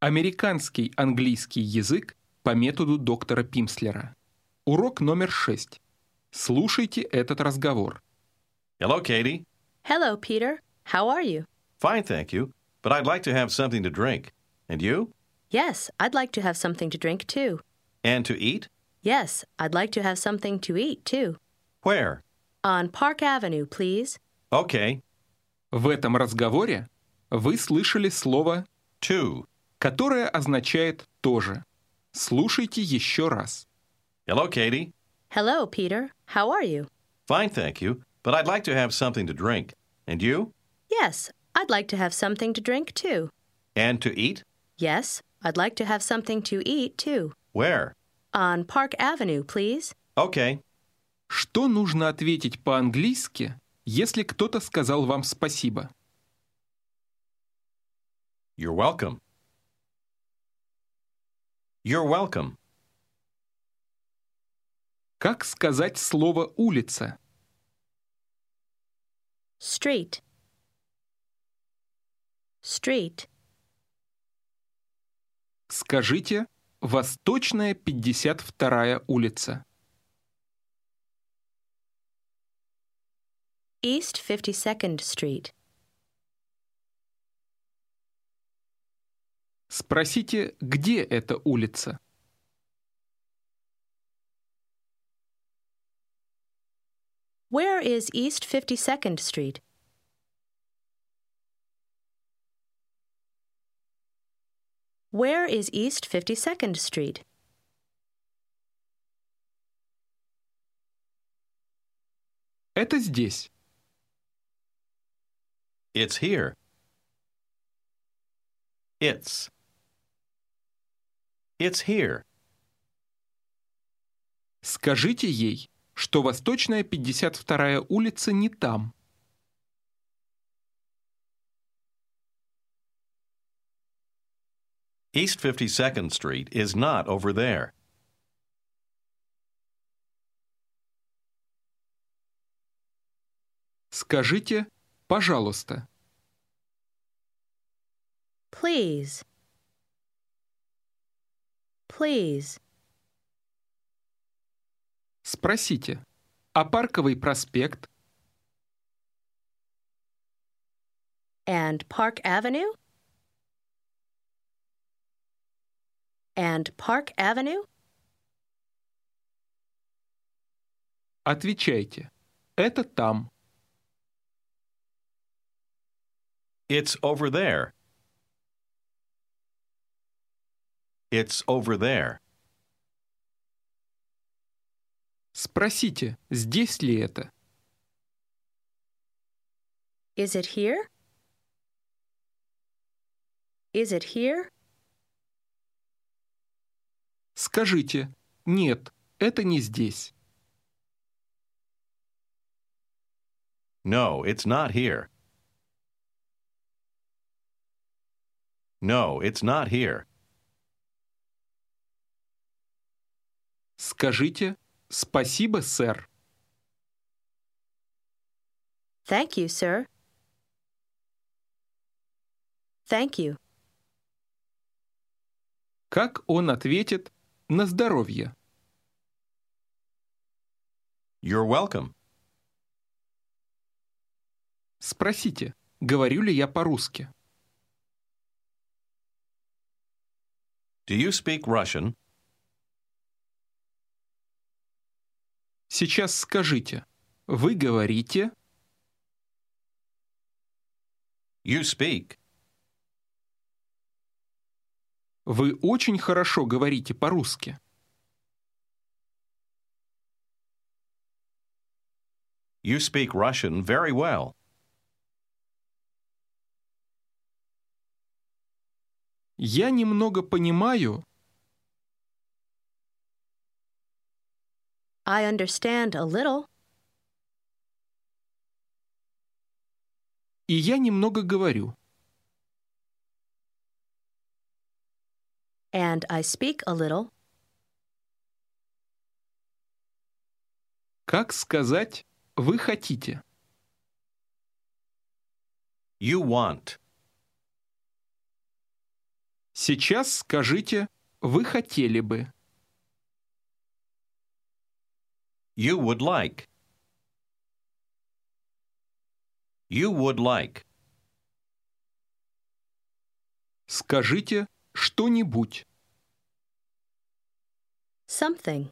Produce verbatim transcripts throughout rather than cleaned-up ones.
Американский английский язык по методу доктора Пимслера. Урок номер шесть. Слушайте этот разговор. Hello, Katie. Hello, Peter. How are you? Fine, thank you. But I'd like to have something to drink. And you? Yes, I'd like to have something to drink too. And to eat? Yes, I'd like to have something to eat too. Where? On Park Avenue, please. Okay. В этом разговоре вы слышали слово To. которое означает «тоже». Слушайте еще раз. Hello, Katie. Hello, Peter. How are you? Fine, thank you. But I'd like to have something to drink. And you? Yes, I'd like to have something to drink too. And to eat? Yes, I'd like to have something to eat too. Where? On Park Avenue, please. Okay. Что нужно ответить по-английски, если кто-то сказал вам спасибо? You're welcome. You're welcome. Как сказать слово «улица»? Street. Street. Скажите «Восточная пятьдесят вторая улица». East fifty-second Street. Спросите, где эта улица? Where is East fifty-second Street? Where is East fifty-second Street? Это здесь. It's here. It's. It's here. Скажите ей, что Восточная пятьдесят вторая улица не там. East fifty-second Street is not over there. Скажите «пожалуйста». Please. Please. Спросите, а Парковый проспект? And Park Avenue? And Park Avenue? Отвечайте, это там. It's over there. It's over there. Спросите, здесь ли это? Is it here? Is it here? Скажите, нет, это не здесь. No, it's not here. No, it's not here. Скажите, спасибо, сэр. Thank you, sir. Thank you. Как он ответит на здоровье? You're welcome. Спросите, говорю ли я по-русски? Do you speak Russian? Сейчас скажите, вы говорите? You speak. Вы очень хорошо говорите по-русски. You speak Russian very well. Я немного понимаю. I understand a little. И я немного говорю. And I speak a little. Как сказать «вы хотите»? You want. Сейчас скажите «вы хотели бы». You would like. You would like. Скажите что-нибудь. Something.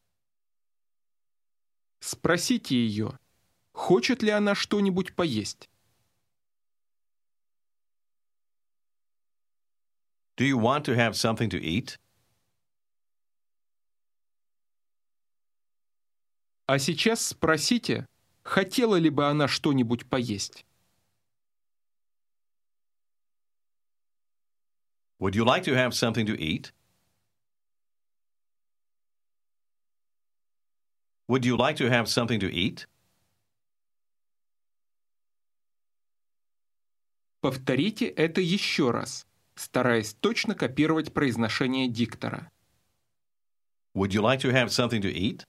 Спросите ее, хочет ли она что-нибудь поесть. Do you want to have something to eat? А сейчас спросите, хотела ли бы она что-нибудь поесть. Would you like to have something to eat? Would you like to have something to eat? Повторите это еще раз, стараясь точно копировать произношение диктора. Would you like to have something to eat?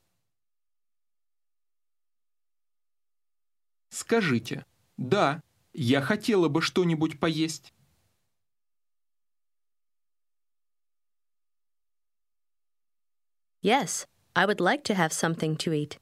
Скажите, да, я хотела бы что-нибудь поесть. Yes, I would like to have something to eat.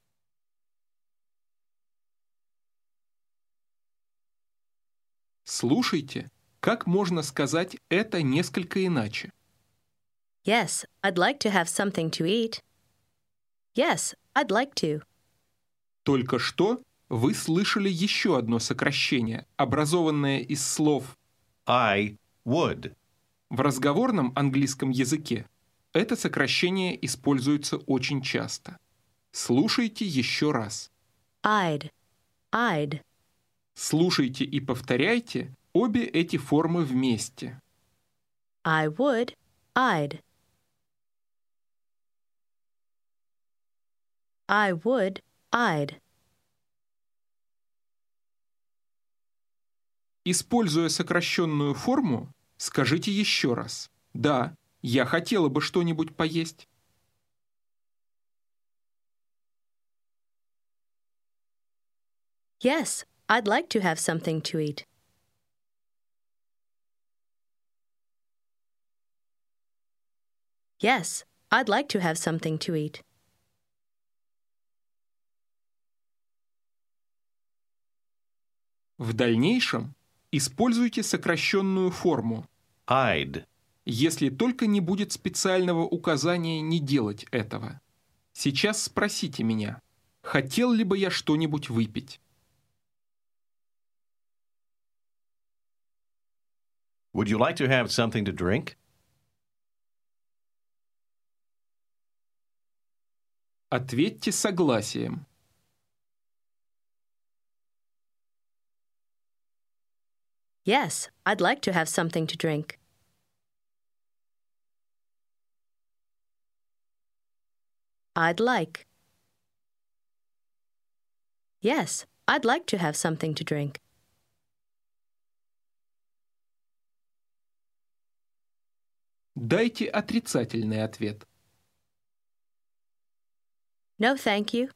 Слушайте, как можно сказать это несколько иначе? Yes, I'd like to have something to eat. Yes, I'd like to. Только что вы слышали еще одно сокращение, образованное из слов I would. в разговорном английском языке. Это сокращение используется очень часто. Слушайте еще раз. I'd. I'd. Слушайте и повторяйте обе эти формы вместе. I would. I'd. I would. I'd. Используя сокращенную форму, скажите еще раз. Да, я хотела бы что-нибудь поесть. Yes, I'd like to have something to eat. Yes, I'd like to have something to eat. В дальнейшем используйте сокращенную форму, I'd. если только не будет специального указания не делать этого. Сейчас спросите меня, хотел ли бы я что-нибудь выпить? Would you like to have something to drink? Ответьте согласием. Yes, I'd like to have something to drink. I'd like. Yes, I'd like to have something to drink. Дайте отрицательный ответ. No, thank you.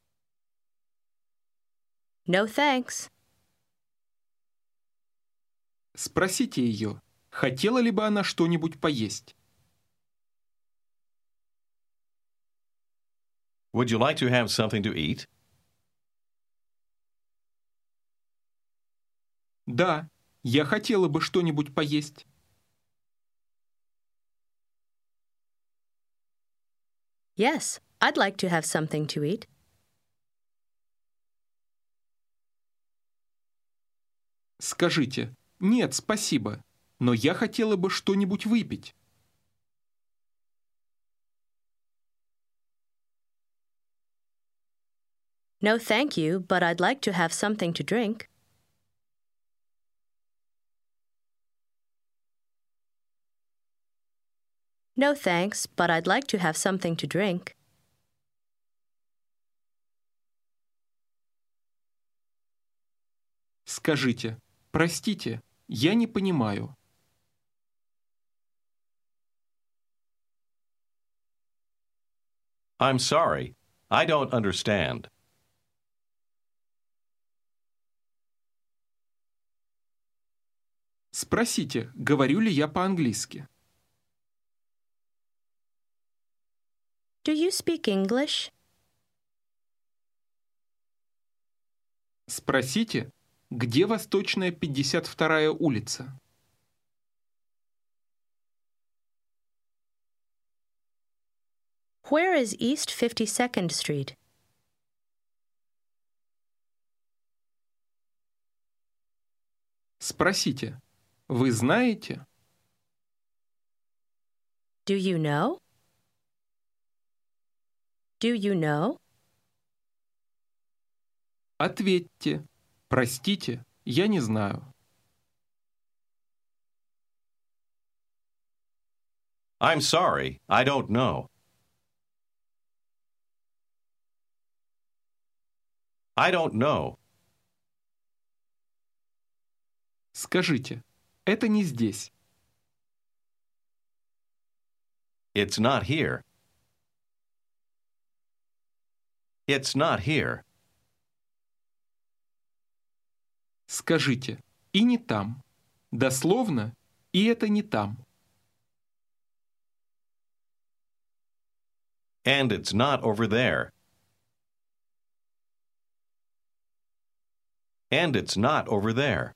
No, thanks. Спросите ее, хотела ли бы она что-нибудь поесть. Would you like to have something to eat? Да, я хотела бы что-нибудь поесть. Yes, I'd like to have something to eat. Скажите, нет, спасибо, но я хотела бы что-нибудь выпить. No, thank you, but I'd like to have something to drink. No, thanks, but I'd like to have something to drink. Скажите, простите, я не понимаю. I'm sorry. I don't understand. Спросите, говорю ли я по-английски. Do you speak English? Спросите, где Восточная пятьдесят вторая улица. Where is East fifty-second Street? Спросите, вы знаете? Do you know? Do you know? Ответьте, простите, я не знаю. I'm sorry, I don't know. I don't know. Скажите, это не здесь. It's not here. It's not here. Скажите, и не там. Дословно, и это не там. And it's not over there. And it's not over there.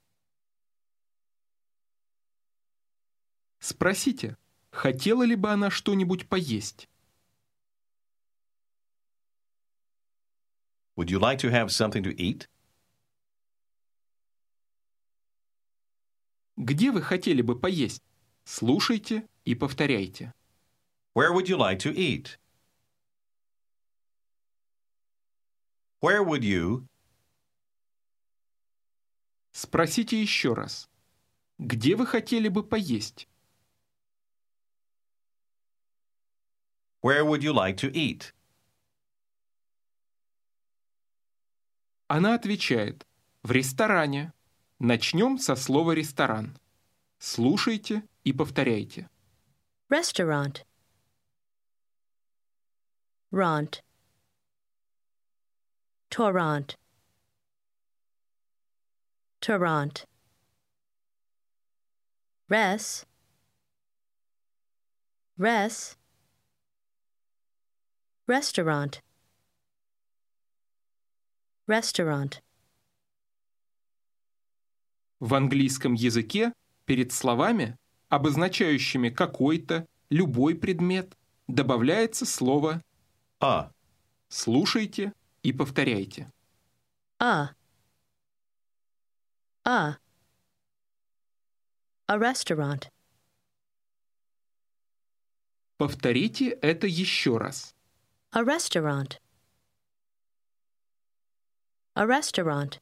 Спросите, хотела ли бы она что-нибудь поесть? Would you like to have something to eat? Где вы хотели бы поесть? Слушайте и повторяйте. Where would you like to eat? Where would you? Спросите еще раз. Где вы хотели бы поесть? Where would you like to eat? Она отвечает. В ресторане. Начнем со слова «ресторан». Слушайте и повторяйте. Restaurant. Ront. Torrent. Torrent. Res. Res. Restaurant. Restaurant. В английском языке перед словами, обозначающими какой-то, любой предмет, добавляется слово А. Слушайте и повторяйте. A. A. A restaurant. Повторите это еще раз. A restaurant. A restaurant.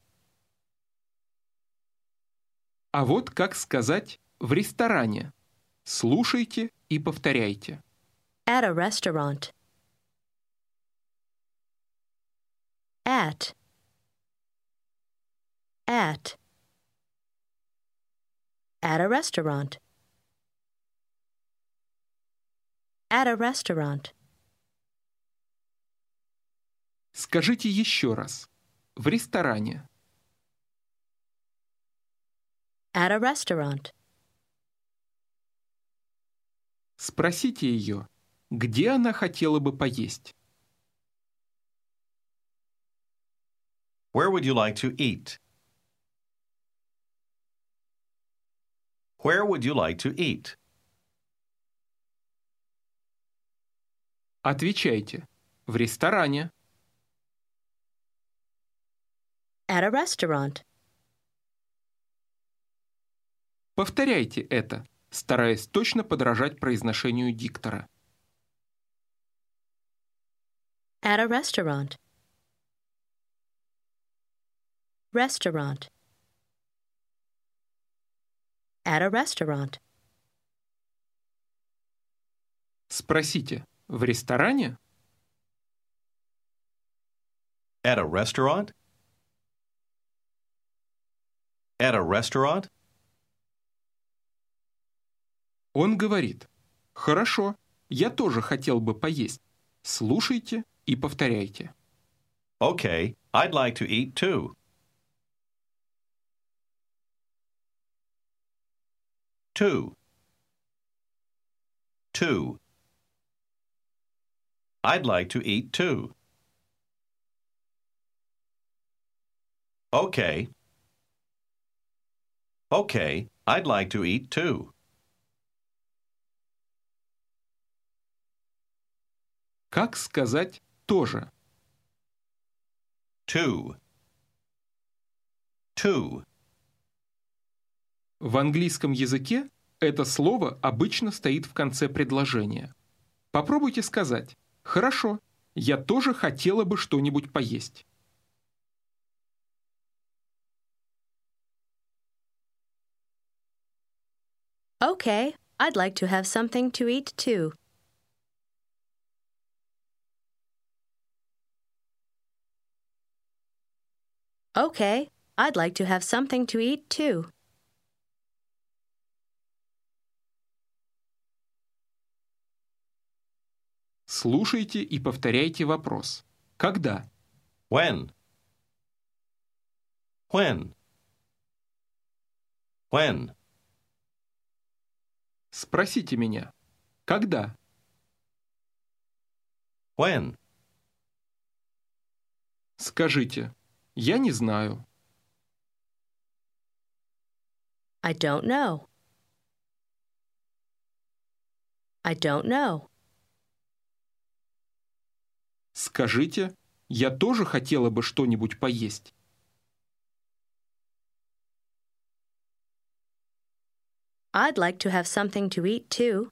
А вот как сказать «в ресторане». Слушайте и повторяйте. At a restaurant. At. At. At a restaurant. At a restaurant. Скажите еще раз. В ресторане. At a restaurant. Спросите ее, где она хотела бы поесть. Where would you like to eat? Where would you like to eat? Отвечайте. В ресторане. At a restaurant. Повторяйте это, стараясь точно подражать произношению диктора. At a restaurant. Restaurant. At a restaurant. Спросите, в ресторане? At a restaurant? At a restaurant? Он говорит, хорошо, я тоже хотел бы поесть. Слушайте и повторяйте. Okay, I'd like to eat too. Two. Two. I'd like to eat too. Okay. Okay, I'd like to eat too. Как сказать «тоже»? Two. Two. В английском языке это слово обычно стоит в конце предложения. Попробуйте сказать «Хорошо, я тоже хотела бы что-нибудь поесть». Okay, I'd like to have something to eat too. Okay, I'd like to have something to eat too. Слушайте и повторяйте вопрос. Когда? When? When? When? Спросите меня. Когда? When? Скажите. Я не знаю. I don't know. I don't know. Скажите. Я тоже хотела бы что-нибудь поесть. I'd like to have something to eat too.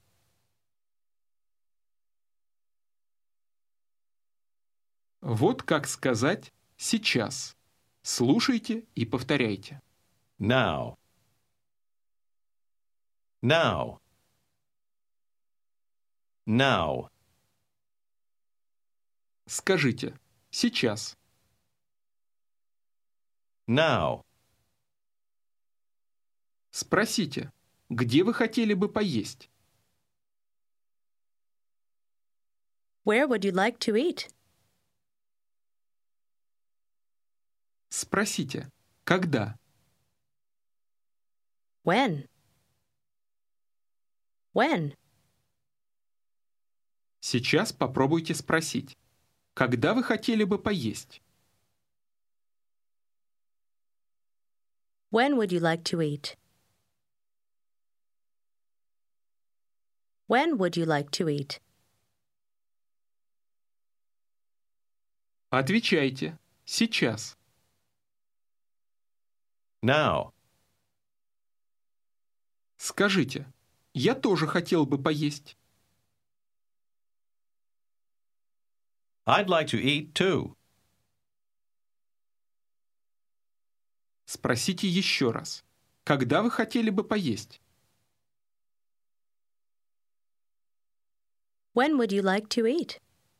Вот как сказать «сейчас». Слушайте и повторяйте. Now. Now. Now. Скажите «сейчас». Now. Спросите, где вы хотели бы поесть? Where would you like to eat? Спросите, когда? When? When? Сейчас попробуйте спросить, когда вы хотели бы поесть? When would you like to eat? When would you like to eat? Отвечайте, сейчас. Now. Скажите, я тоже хотел бы поесть. I'd like to eat too. Спросите еще раз, когда вы хотели бы поесть? When would you like to eat?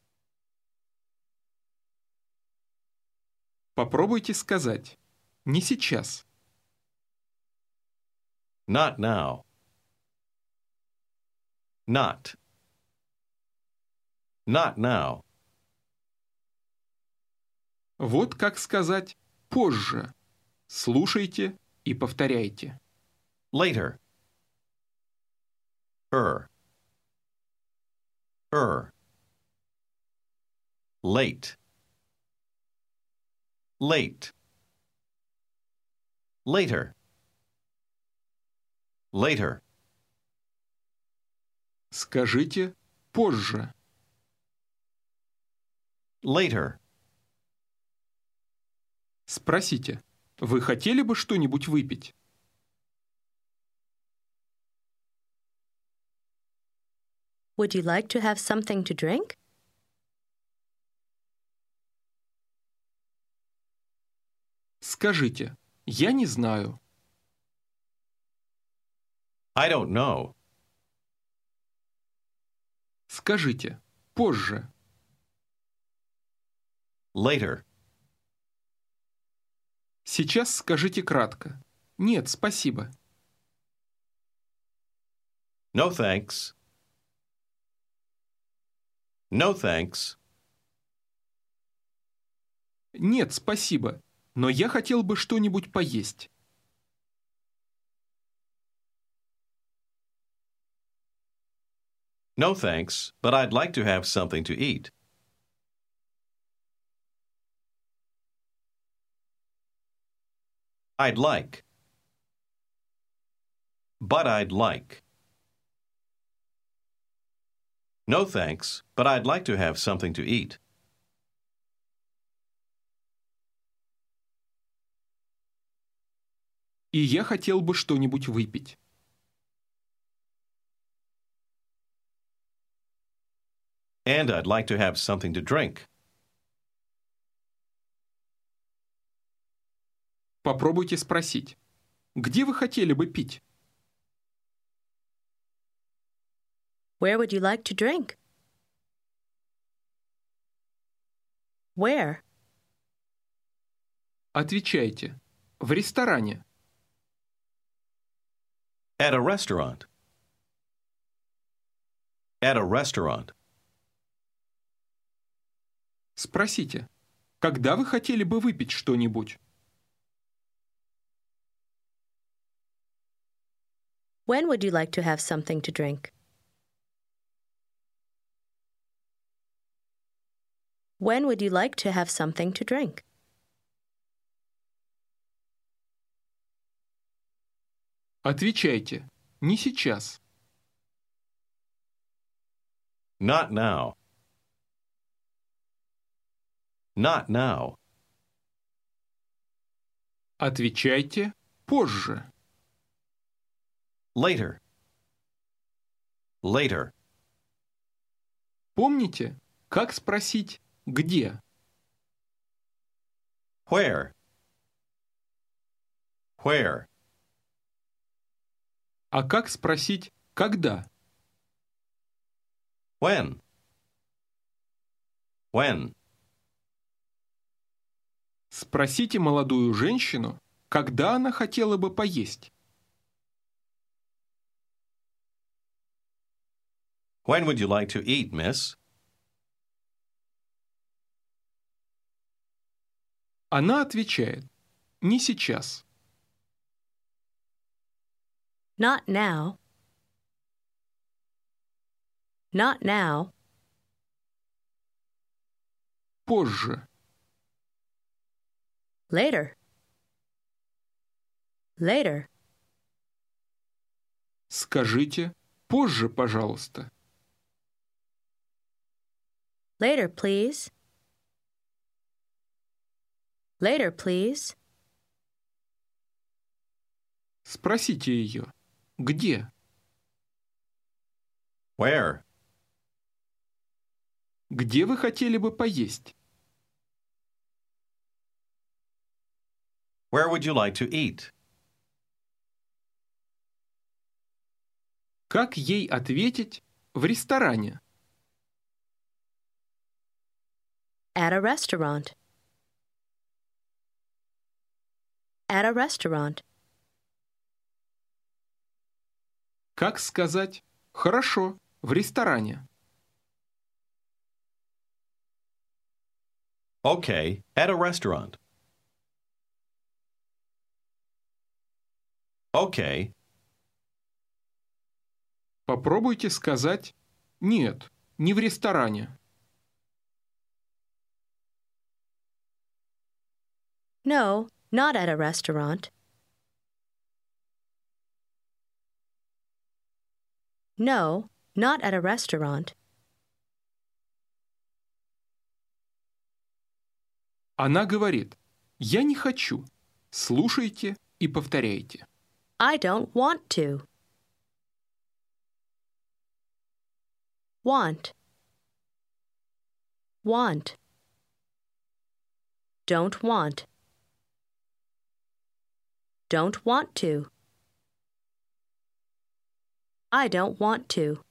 Попробуйте сказать, не сейчас. Not now. Not. Not now. Вот как сказать позже. Слушайте и повторяйте. Later. Er. Er. Late. Late. Later. Later. Скажите позже. Later. Спросите, вы хотели бы что-нибудь выпить? Would you like to have something to drink? Скажите, я не знаю. I don't know. Скажите, позже. Later. Сейчас скажите кратко. Нет, спасибо. No thanks. No thanks. Нет, спасибо, но я хотел бы что-нибудь поесть. No thanks, but I'd like to have something to eat. I'd like. But I'd like. No thanks, but I'd like to have something to eat. И я хотел бы что-нибудь выпить. And I'd like to have something to drink. Попробуйте спросить. Где вы хотели бы пить? Where would you like to drink? Where? Отвечайте. В ресторане. At a restaurant. At a restaurant. Спросите. Когда вы хотели бы выпить что-нибудь? When would you like to have something to drink? When would you like to have something to drink? Отвечайте. Не сейчас. Not now. Not now. Отвечайте позже. Later. Later. Помните, как спросить «где»? Where? Where? А как спросить «когда»? When? When? Спросите молодую женщину, когда она хотела бы поесть. When would you like to eat, miss? Она отвечает «не сейчас». Not now. Not now. Позже. Later. Later. Скажите «позже, пожалуйста». Later, please. Later, please. Спросите ее «где?». Where? Где вы хотели бы поесть? Where would you like to eat? Как ей ответить в ресторане? At a restaurant. At a restaurant. Как сказать «хорошо, в ресторане»? Okay, at a restaurant. Okay. Попробуйте сказать «нет, не в ресторане». No, not at a restaurant. No, not at a restaurant. Она говорит «я не хочу». Слушайте и повторяйте. I don't want to. Want. Want. Don't want. Don't want to. I don't want to.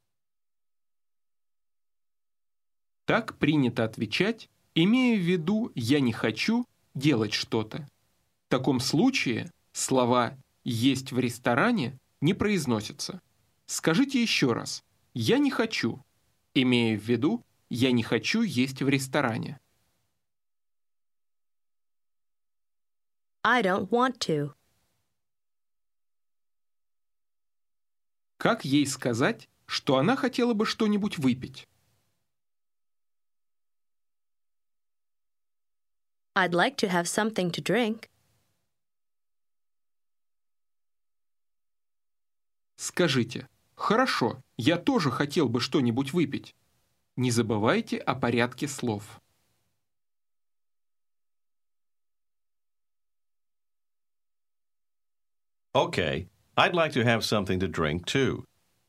Так принято отвечать, имея в виду «я не хочу» делать что-то. В таком случае слова «есть в ресторане» не произносятся. Скажите еще раз «я не хочу», имея в виду «я не хочу есть в ресторане». I don't want to. Как ей сказать что она хотела бы что-нибудь выпить. I'd like to have something to drink. Скажите: «Хорошо, я тоже хотел бы что-нибудь выпить». Не забывайте о порядке слов. Okay, I'd like to have something to drink too.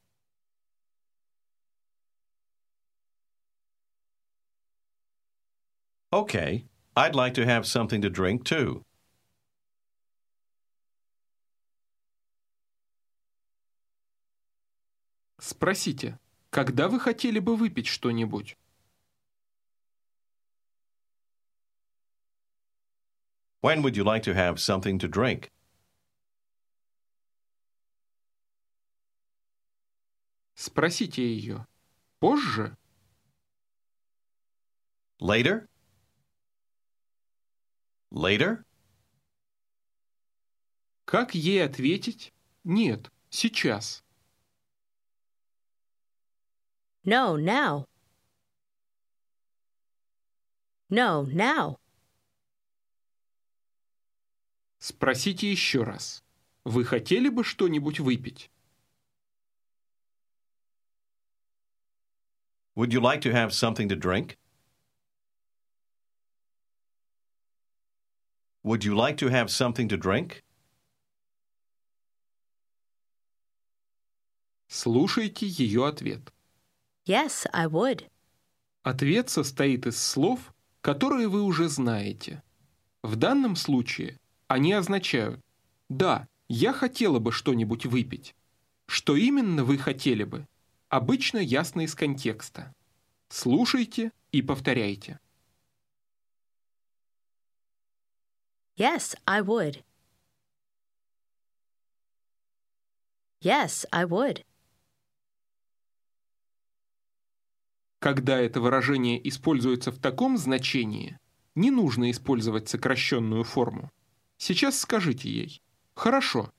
Okay, I'd like to have something to drink too. Спросите: «Когда вы хотели бы выпить что-нибудь?» When would you like to have something to drink? Спросите ее: «Позже?» Later? Later? Как ей ответить? Нет, сейчас. No, now. No, now. Спросите еще раз: «Вы хотели бы что-нибудь выпить?» Would you like to have something to drink? Would you like to have something to drink? Слушайте ее ответ. Yes, I would. Ответ состоит из слов, которые вы уже знаете. В данном случае они означают: «Да, я хотела бы что-нибудь выпить». Что именно вы хотели бы? Обычно ясно из контекста. Слушайте и повторяйте. Yes, I would. Yes, I would. Когда это выражение используется в таком значении, не нужно использовать сокращенную форму. Сейчас скажите ей: «Хорошо».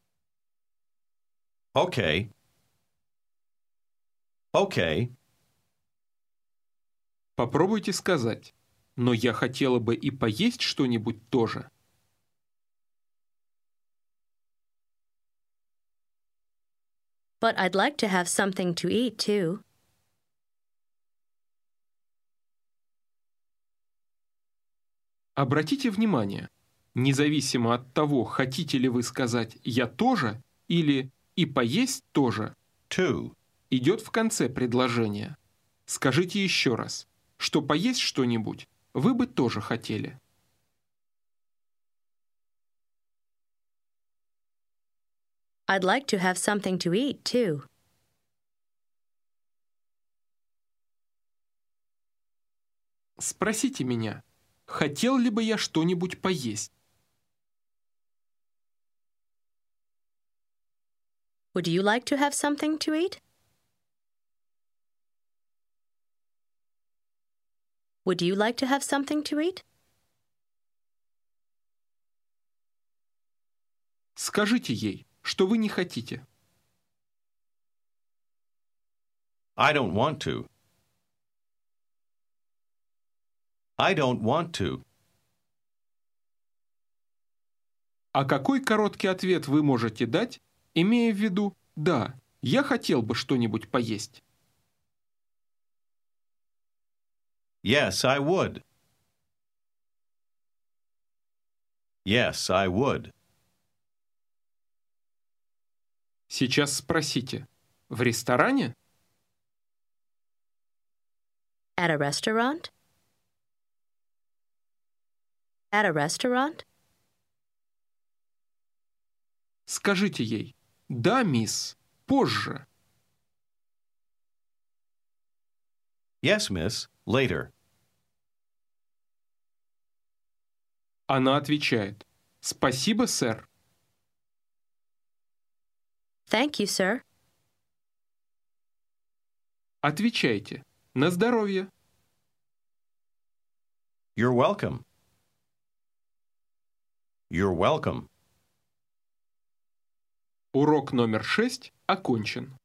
Okay. Okay. Попробуйте сказать: «Но я хотела бы и поесть что-нибудь тоже». But I'd like to have something to eat too. Обратите внимание, независимо от того, хотите ли вы сказать «я тоже» или «и поесть тоже», Two. идет в конце предложения. Скажите еще раз, что поесть что-нибудь вы бы тоже хотели. I'd like to have something to eat too. Спросите меня, хотел ли бы я что-нибудь поесть? Would you like to have something to eat? Would you like to have something to eat? Скажите ей, что вы не хотите. I don't want to. I don't want to. А какой короткий ответ вы можете дать, имея в виду «да, я хотел бы что-нибудь поесть»? Yes, I would. Yes, I would. Сейчас спросите: «В ресторане?» At a restaurant? At a restaurant? Скажите ей: «Да, мисс, позже». Yes, miss. Later. Она отвечает: «Спасибо, сэр». Thank you, sir. Отвечайте: «На здоровье». You're welcome. You're welcome. Урок номер шесть окончен.